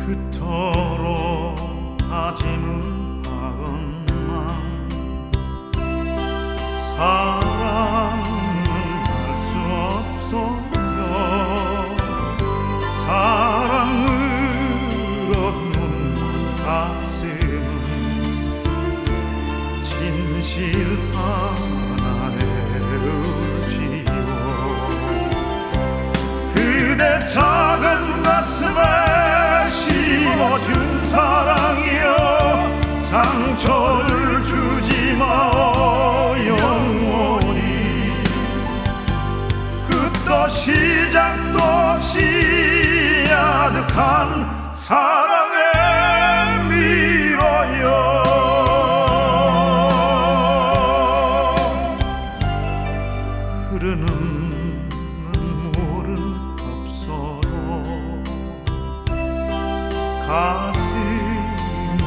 그토록 다짐을 하건만 사랑은 할 수 없어요. 사랑으로 눈만 가슴은 진실 하나에 울지요. 그대 작은 가슴에 심어준 사랑이여, 상처를 주지 마오 영원히. 끝도 시작도 없이 아득한 사랑의 미로여. 흐르는 눈물은 없어도 가슴은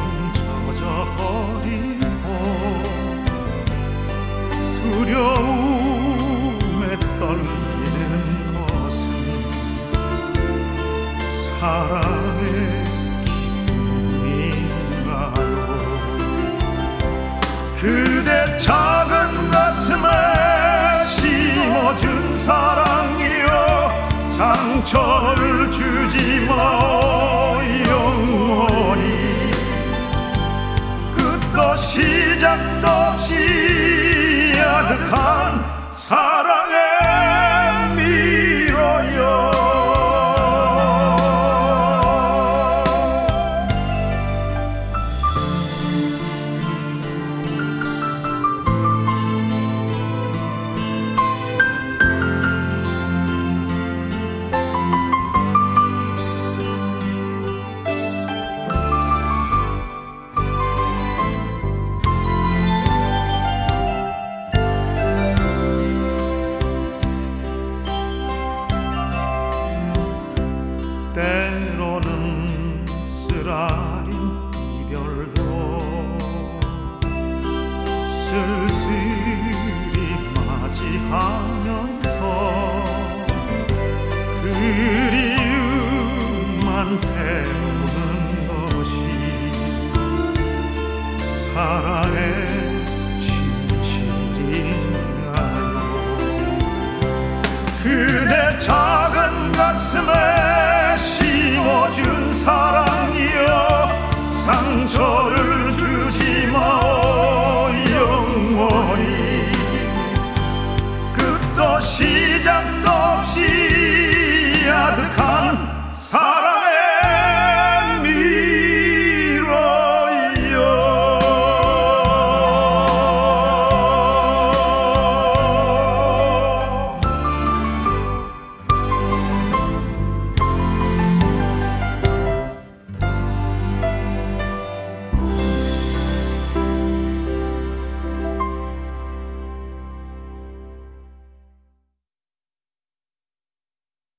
젖어버리고 두려움에 떨리는 것은 사랑의 기쁨인가요? 그대 작은 가슴에 심어준 사랑이여, 상처를 주지 마오 영원히. 끝도 시작도 없이 아득한 사랑의 미로여. 때로는 쓰라린 이별도 쓸쓸히 맞이하면서 그리움만 태우는 것이 사랑의 진실인가요? 그대 작은 가슴에